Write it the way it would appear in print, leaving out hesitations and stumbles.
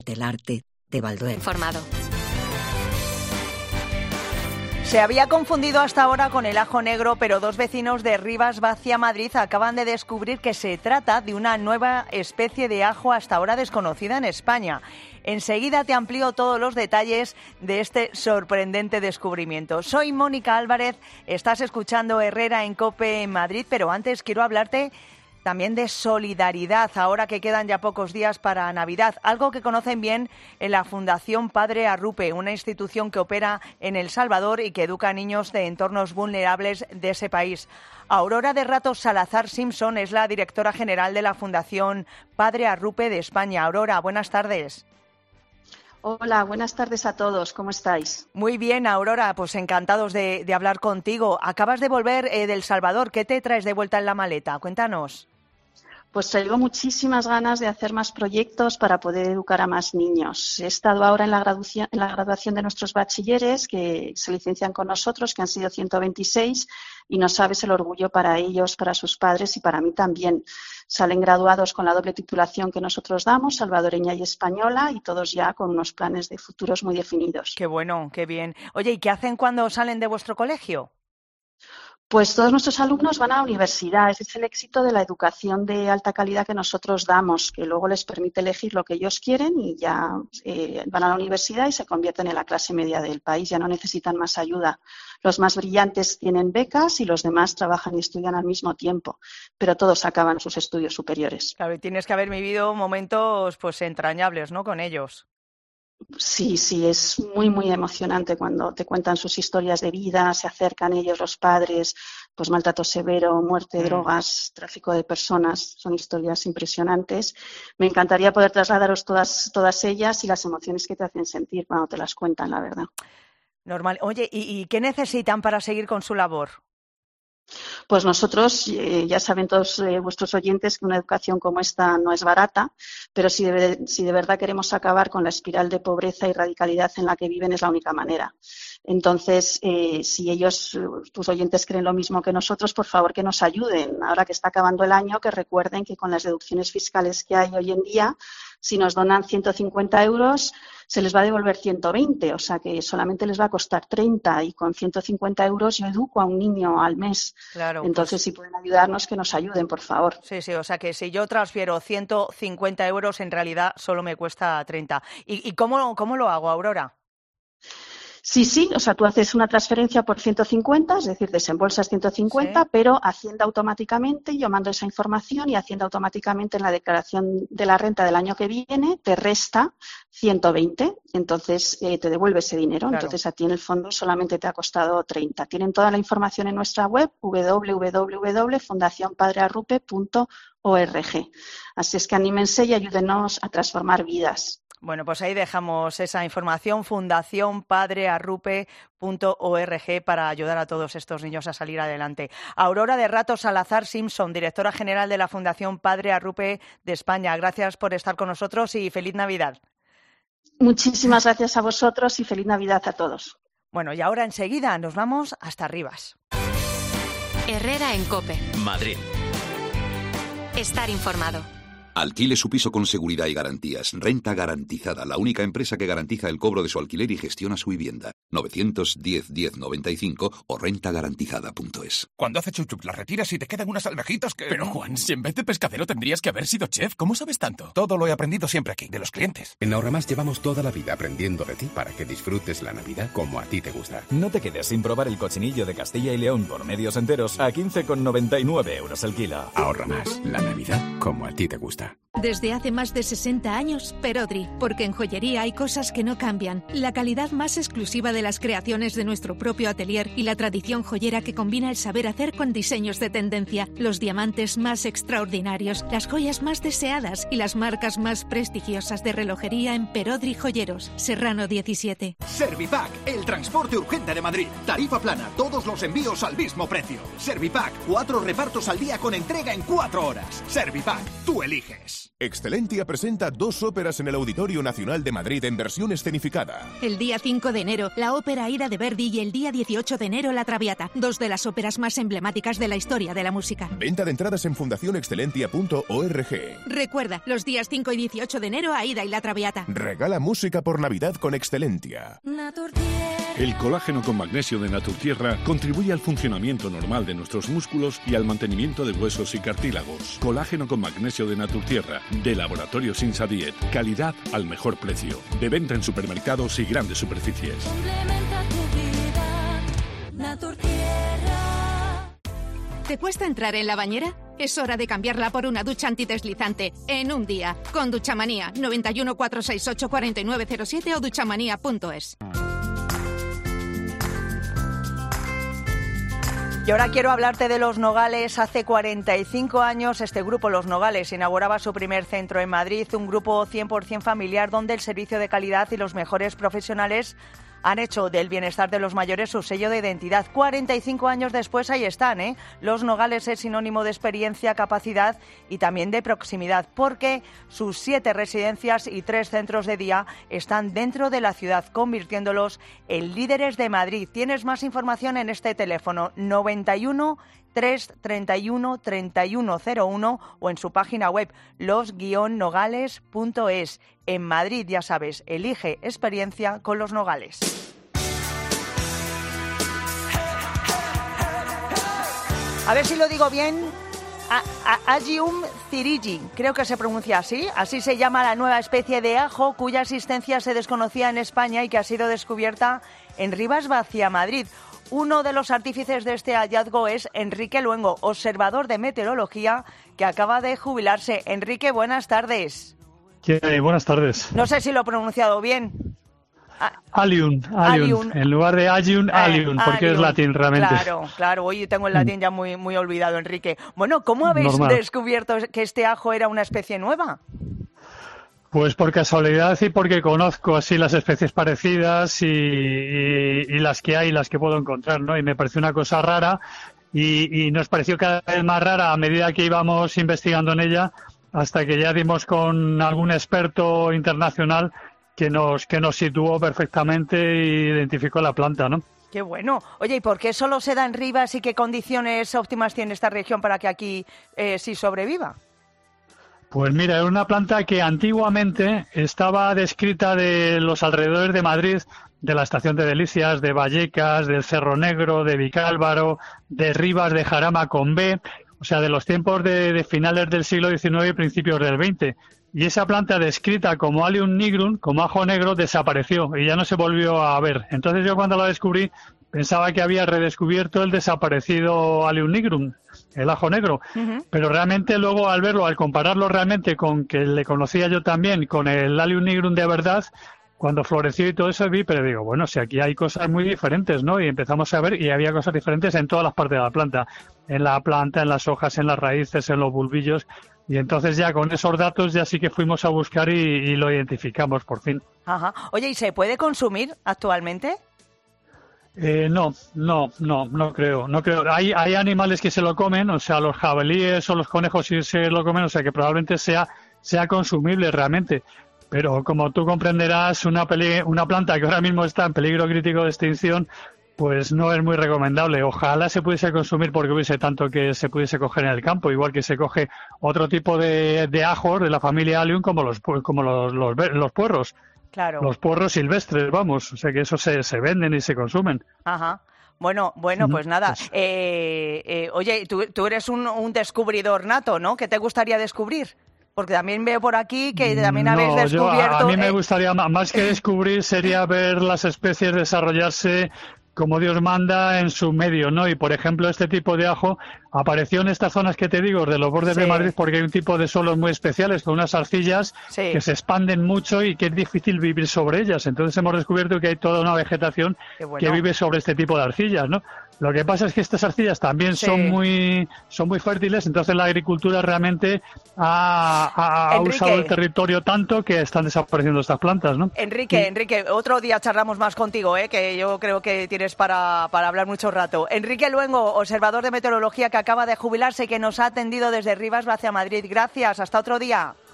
del arte de Balduero. Informado. Se había confundido hasta ahora con el ajo negro, pero dos vecinos de Rivas Vacia, Madrid, acaban de descubrir que se trata de una nueva especie de ajo hasta ahora desconocida en España. Enseguida te amplío todos los detalles de este sorprendente descubrimiento. Soy Mónica Álvarez, estás escuchando Herrera en COPE en Madrid, pero antes quiero hablarte también de solidaridad, ahora que quedan ya pocos días para Navidad, algo que conocen bien en la Fundación Padre Arrupe, una institución que opera en El Salvador y que educa a niños de entornos vulnerables de ese país. Aurora de Ratos Salazar Simpson es la directora general de la Fundación Padre Arrupe de España. Aurora, buenas tardes. Hola, buenas tardes a todos. ¿Cómo estáis? Muy bien, Aurora, pues encantados de hablar contigo. Acabas de volver del Salvador. ¿Qué te traes de vuelta en la maleta? Cuéntanos. Pues traigo muchísimas ganas de hacer más proyectos para poder educar a más niños. He estado ahora en la graduación de nuestros bachilleres que se licencian con nosotros, que han sido 126, y no sabes el orgullo para ellos, para sus padres y para mí también. Salen graduados con la doble titulación que nosotros damos, salvadoreña y española, y todos ya con unos planes de futuros muy definidos. Qué bueno, qué bien. Oye, ¿y qué hacen cuando salen de vuestro colegio? Pues todos nuestros alumnos van a la universidad. Ese es el éxito de la educación de alta calidad que nosotros damos, que luego les permite elegir lo que ellos quieren y ya van a la universidad y se convierten en la clase media del país. Ya no necesitan más ayuda. Los más brillantes tienen becas y los demás trabajan y estudian al mismo tiempo, pero todos acaban sus estudios superiores. Claro, y tienes que haber vivido momentos pues entrañables, ¿no?, con ellos. Sí, es muy, muy emocionante cuando te cuentan sus historias de vida, se acercan ellos, los padres, pues maltrato severo, muerte, drogas, tráfico de personas, son historias impresionantes. Me encantaría poder trasladaros todas ellas y las emociones que te hacen sentir cuando te las cuentan, la verdad. Normal. Oye, ¿y qué necesitan para seguir con su labor? Pues nosotros, ya saben todos vuestros oyentes que una educación como esta no es barata, pero si de verdad queremos acabar con la espiral de pobreza y radicalidad en la que viven es la única manera. Entonces, si ellos, tus oyentes, creen lo mismo que nosotros, por favor que nos ayuden. Ahora que está acabando el año, que recuerden que con las deducciones fiscales que hay hoy en día, si nos donan 150 euros, se les va a devolver 120, o sea que solamente les va a costar 30 y con 150 euros yo educo a un niño al mes. Claro, entonces, pues, si pueden ayudarnos, que nos ayuden, por favor. Sí, o sea que si yo transfiero 150 euros, en realidad solo me cuesta 30. ¿Y cómo lo hago, Aurora? Sí, o sea, tú haces una transferencia por 150, es decir, desembolsas 150, sí, pero Hacienda automáticamente, yo mando esa información y Hacienda automáticamente en la declaración de la renta del año que viene te resta 120, entonces te devuelve ese dinero. Claro. Entonces a ti en el fondo solamente te ha costado 30. Tienen toda la información en nuestra web www.fundacionpadrearrupe.org. Así es que anímense y ayúdenos a transformar vidas. Bueno, pues ahí dejamos esa información, fundacionpadrearrupe.org, para ayudar a todos estos niños a salir adelante. Aurora de Ratos Salazar Simpson, directora general de la Fundación Padre Arrupe de España. Gracias por estar con nosotros y feliz Navidad. Muchísimas gracias a vosotros y feliz Navidad a todos. Bueno, y ahora enseguida nos vamos hasta Rivas. Herrera en COPE. Madrid. Estar informado. Alquile su piso con seguridad y garantías. Renta Garantizada, la única empresa que garantiza el cobro de su alquiler y gestiona su vivienda. 910-1095 o rentagarantizada.es. Cuando hace chup-chup las retiras y te quedan unas almejitas que... Pero Juan, si en vez de pescadero tendrías que haber sido chef, ¿cómo sabes tanto? Todo lo he aprendido siempre aquí, de los clientes. En Ahorramás llevamos toda la vida aprendiendo de ti para que disfrutes la Navidad como a ti te gusta. No te quedes sin probar el cochinillo de Castilla y León por medios enteros a 15,99 euros el kilo. Ahorramás, la Navidad como a ti te gusta. Desde hace más de 60 años, Perodri, porque en joyería hay cosas que no cambian. La calidad más exclusiva de las creaciones de nuestro propio atelier y la tradición joyera que combina el saber hacer con diseños de tendencia, los diamantes más extraordinarios, las joyas más deseadas y las marcas más prestigiosas de relojería en Perodri Joyeros. Serrano 17. Servipack, el transporte urgente de Madrid. Tarifa plana, todos los envíos al mismo precio. Servipack, 4 repartos al día con entrega en 4 horas. Servipack, tú eliges. más. Excelentia presenta 2 óperas en el Auditorio Nacional de Madrid en versión escenificada. El día 5 de enero, la ópera Aida de Verdi y el día 18 de enero, La Traviata, 2 de las óperas más emblemáticas de la historia de la música. Venta de entradas en fundacionexcelentia.org. Recuerda, los días 5 y 18 de enero, Aida y La Traviata. Regala música por Navidad con Excelentia. El colágeno con magnesio de Naturtierra contribuye al funcionamiento normal de nuestros músculos y al mantenimiento de huesos y cartílagos. Colágeno con magnesio de Naturtierra, de Laboratorios Insadiet. Calidad al mejor precio. De venta en supermercados y grandes superficies. Complementa tu vida, Naturtierra. ¿Te cuesta entrar en la bañera? Es hora de cambiarla por una ducha antideslizante en un día. Con Duchamanía, 91 468 4907 o duchamanía.es. Y ahora quiero hablarte de Los Nogales. Hace 45 años este grupo, Los Nogales, inauguraba su primer centro en Madrid, un grupo 100% familiar donde el servicio de calidad y los mejores profesionales han hecho del bienestar de los mayores su sello de identidad. 45 años después ahí están, ¿eh? Los Nogales es sinónimo de experiencia, capacidad y también de proximidad, porque sus 7 residencias y 3 centros de día están dentro de la ciudad, convirtiéndolos en líderes de Madrid. Tienes más información en este teléfono 91 331 3101 o en su página web los-nogales.es. En Madrid, ya sabes, elige experiencia con Los Nogales. A ver si lo digo bien. Agium thirigi, creo que se pronuncia así. Así se llama la nueva especie de ajo cuya existencia se desconocía en España y que ha sido descubierta en Rivas Vacia, Madrid. Uno de los artífices de este hallazgo es Enrique Luengo, observador de meteorología que acaba de jubilarse. Enrique, buenas tardes. Buenas tardes. No sé si lo he pronunciado bien. Allium. En lugar de Agium, Allium, porque Allium. Es latín realmente. Claro. Hoy tengo el latín ya muy olvidado, Enrique. Bueno, ¿cómo habéis descubierto que este ajo era una especie nueva? Pues por casualidad y porque conozco así las especies parecidas y las que hay, las que puedo encontrar, ¿no? Y me pareció una cosa rara y nos pareció cada vez más rara a medida que íbamos investigando en ella, hasta que ya dimos con algún experto internacional que nos situó perfectamente e identificó la planta, ¿no? Qué bueno. Oye, ¿y por qué solo se da en Rivas y qué condiciones óptimas tiene esta región para que aquí sí sobreviva? Pues mira, es una planta que antiguamente estaba descrita de los alrededores de Madrid, de la Estación de Delicias, de Vallecas, del Cerro Negro, de Vicálvaro, de Rivas de Jarama con B, o sea, de los tiempos de finales del siglo XIX y principios del XX. Y esa planta descrita como Allium nigrum, como ajo negro, desapareció y ya no se volvió a ver. Entonces yo cuando la descubrí pensaba que había redescubierto el desaparecido Allium nigrum, el ajo negro. Uh-huh. Pero realmente luego al verlo, al compararlo realmente con que le conocía yo también, con el Allium nigrum de verdad, cuando floreció y todo eso vi, pero digo, bueno, si aquí hay cosas muy diferentes, ¿no? Y empezamos a ver y había cosas diferentes en todas las partes de la planta, en las hojas, en las raíces, en los bulbillos. Y entonces ya con esos datos ya sí que fuimos a buscar y lo identificamos por fin. Ajá. Oye, ¿y se puede consumir actualmente? No creo. Hay animales que se lo comen, o sea, los jabalíes o los conejos sí se lo comen, o sea que probablemente sea consumible realmente. Pero como tú comprenderás, una planta que ahora mismo está en peligro crítico de extinción, pues no es muy recomendable. Ojalá se pudiese consumir porque hubiese tanto que se pudiese coger en el campo, igual que se coge otro tipo de ajos de la familia Allium como los puerros. Claro. Los puerros silvestres, vamos, o sea que esos se venden y se consumen. Ajá. Bueno, pues nada. Oye, tú eres un descubridor nato, ¿no? ¿Qué te gustaría descubrir? Porque también veo por aquí que también habéis descubierto... A mí me gustaría, más que descubrir, sería ver las especies desarrollarse como Dios manda en su medio, ¿no? Y, por ejemplo, este tipo de ajo apareció en estas zonas que te digo, de los bordes de Madrid, porque hay un tipo de suelos muy especiales, con unas arcillas que se expanden mucho y que es difícil vivir sobre ellas. Entonces hemos descubierto que hay toda una vegetación que vive sobre este tipo de arcillas, ¿no? Lo que pasa es que estas arcillas también son muy fértiles, entonces la agricultura realmente ha usado el territorio tanto que están desapareciendo estas plantas, ¿no? Enrique, otro día charlamos más contigo, que yo creo que tienes para hablar mucho rato. Enrique Luengo, observador de meteorología que acaba de jubilarse y que nos ha atendido desde Rivas hacia Madrid. Gracias, hasta otro día.